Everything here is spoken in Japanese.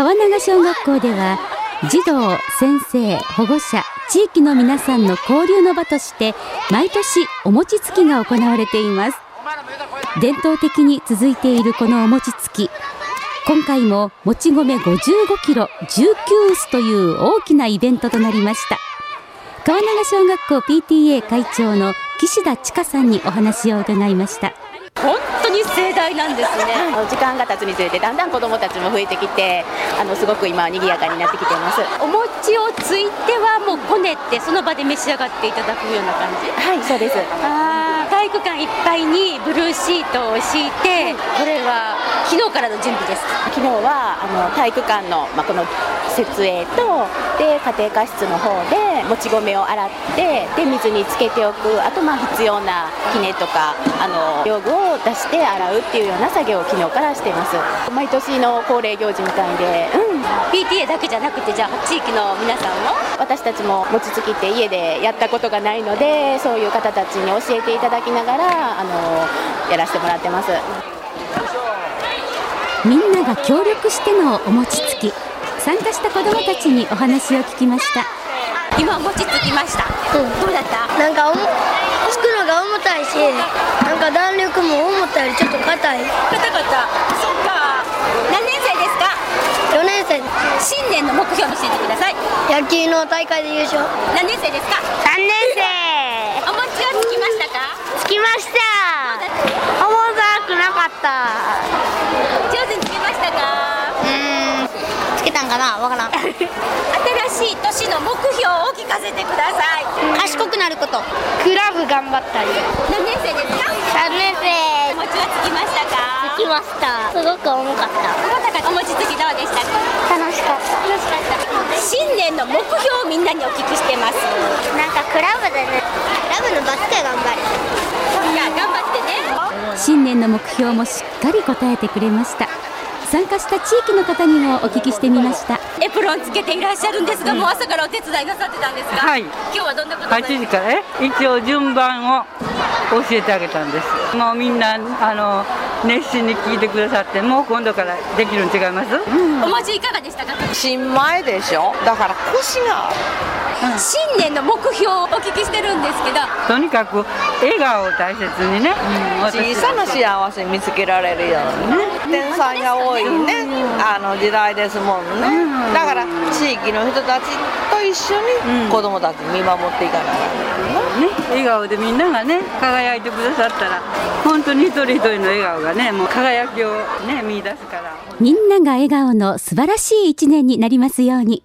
川永小学校では児童、先生、保護者、地域の皆さんの交流の場として毎年お餅つきが行われています。伝統的に続いているこのお餅つき、今回ももち米55キロ19臼という大きなイベントとなりました。川永小学校 PTA 会長の岸田千佳さんにお話を伺いました。 本当に盛大なんですね。時間が経つにつれてだんだん子どもたちも増えてきて、すごく今賑やかになってきています。お餅をついてはもうこねてその場で召し上がっていただくような感じ。はい、そうです。体育館いっぱいにブルーシートを敷いて、これは昨日からの準備です。昨日は体育館の、この設営とで家庭科室の方でもち米を洗ってで水につけておく、あと必要なきねとか用具を出して洗うっていうような作業を昨日からしています。毎年の恒例行事みたいで、PTA だけじゃなくて、じゃあ地域の皆さんも、私たちも餅つきって家でやったことがないので、そういう方たちに教えていただきながらやらせてもらってます。 みんなが協力してのお餅つき、参加した子どもたちにお話を聞きました。 今お餅つきました、どうだった？ なんかつくのが重たいし、なんか弾力も思ったよりちょっと硬い。 硬かった。そっか。何年生ですか ？4年生。 新年の目標を教えてください。 野球の大会で優勝。 何年生ですか ？3年生。 お餅はつきましたか？ つきました。重たくなかった。 上手につきましたか？ つけたんかな、わからん。 新しい年の目標を聞かせてください。 賢くなること。クラブ頑張ったり。 何年生ですか ？3年生。 お餅はつきましたか？ つきました。すごく重かった。 お餅つきどうでしたか？ 楽しかった。楽しかった。 新年の目標をみんなにお聞きしてます。 なんかクラブでね、クラブのバスケ頑張る。 頑張ってね。 新年の目標もしっかり答えてくれました。参加した地域の方にもお聞きしてみました。 エプロンつけていらっしゃるんですが、もう朝からお手伝いなさってたんですか？ はい。 今日はどんなこと 8時から一応順番を教えてあげたんです。もうみんな熱心に聞いてくださって、もう今度からできるん違います？ お餅いかがでしたか？ 新米でしょ、だからコシがある。 新年の目標をお聞きしてるんですけど、 とにかく笑顔を大切にね、 小さな幸せ見つけられるようにね、天才が多いね、時代ですもんね。だから地域の人たちと一緒に子供たち見守っていかなきゃいけないね。 笑顔でみんながね輝いてくださったら、本当に一人一人の笑顔がね、もう輝きをね見出すから、 みんなが笑顔の素晴らしい一年になりますように。